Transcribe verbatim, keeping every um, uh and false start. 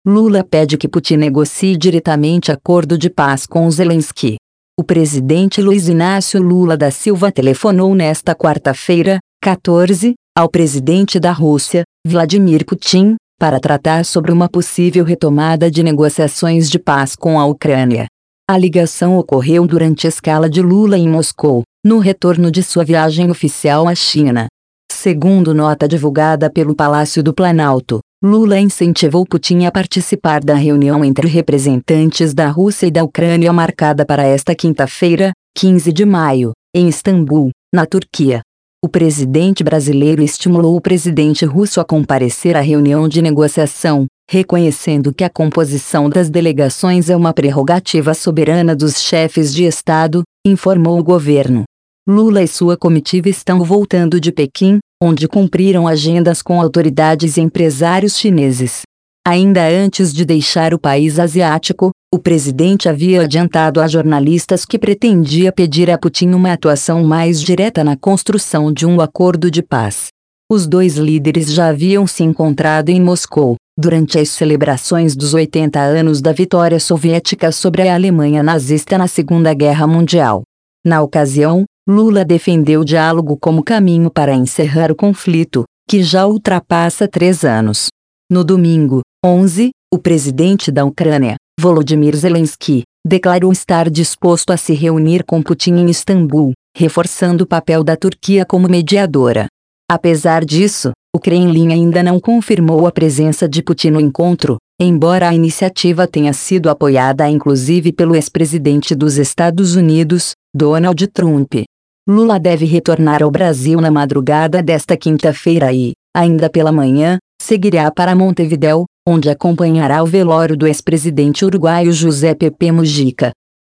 Lula pede que Putin negocie diretamente acordo de paz com Zelensky. O presidente Luiz Inácio Lula da Silva telefonou nesta quarta-feira, quatorze, ao presidente da Rússia, Vladimir Putin, para tratar sobre uma possível retomada de negociações de paz com a Ucrânia. A ligação ocorreu durante a escala de Lula em Moscou, no retorno de sua viagem oficial à China. Segundo nota divulgada pelo Palácio do Planalto, Lula incentivou Putin a participar da reunião entre representantes da Rússia e da Ucrânia marcada para esta quinta-feira, quinze de maio, em Istambul, na Turquia. O presidente brasileiro estimulou o presidente russo a comparecer à reunião de negociação, reconhecendo que a composição das delegações é uma prerrogativa soberana dos chefes de Estado, informou o governo. Lula e sua comitiva estão voltando de Pequim, onde cumpriram agendas com autoridades e empresários chineses. Ainda antes de deixar o país asiático, o presidente havia adiantado a jornalistas que pretendia pedir a Putin uma atuação mais direta na construção de um acordo de paz. Os dois líderes já haviam se encontrado em Moscou, durante as celebrações dos oitenta anos da vitória soviética sobre a Alemanha nazista na Segunda Guerra Mundial. Na ocasião, Lula defendeu o diálogo como caminho para encerrar o conflito, que já ultrapassa três anos. No domingo, onze, o presidente da Ucrânia, Volodymyr Zelensky, declarou estar disposto a se reunir com Putin em Istambul, reforçando o papel da Turquia como mediadora. Apesar disso, o Kremlin ainda não confirmou a presença de Putin no encontro, embora a iniciativa tenha sido apoiada inclusive pelo ex-presidente dos Estados Unidos, Donald Trump. Lula deve retornar ao Brasil na madrugada desta quinta-feira e, ainda pela manhã, seguirá para Montevidéu, onde acompanhará o velório do ex-presidente uruguaio José Pepe Mujica.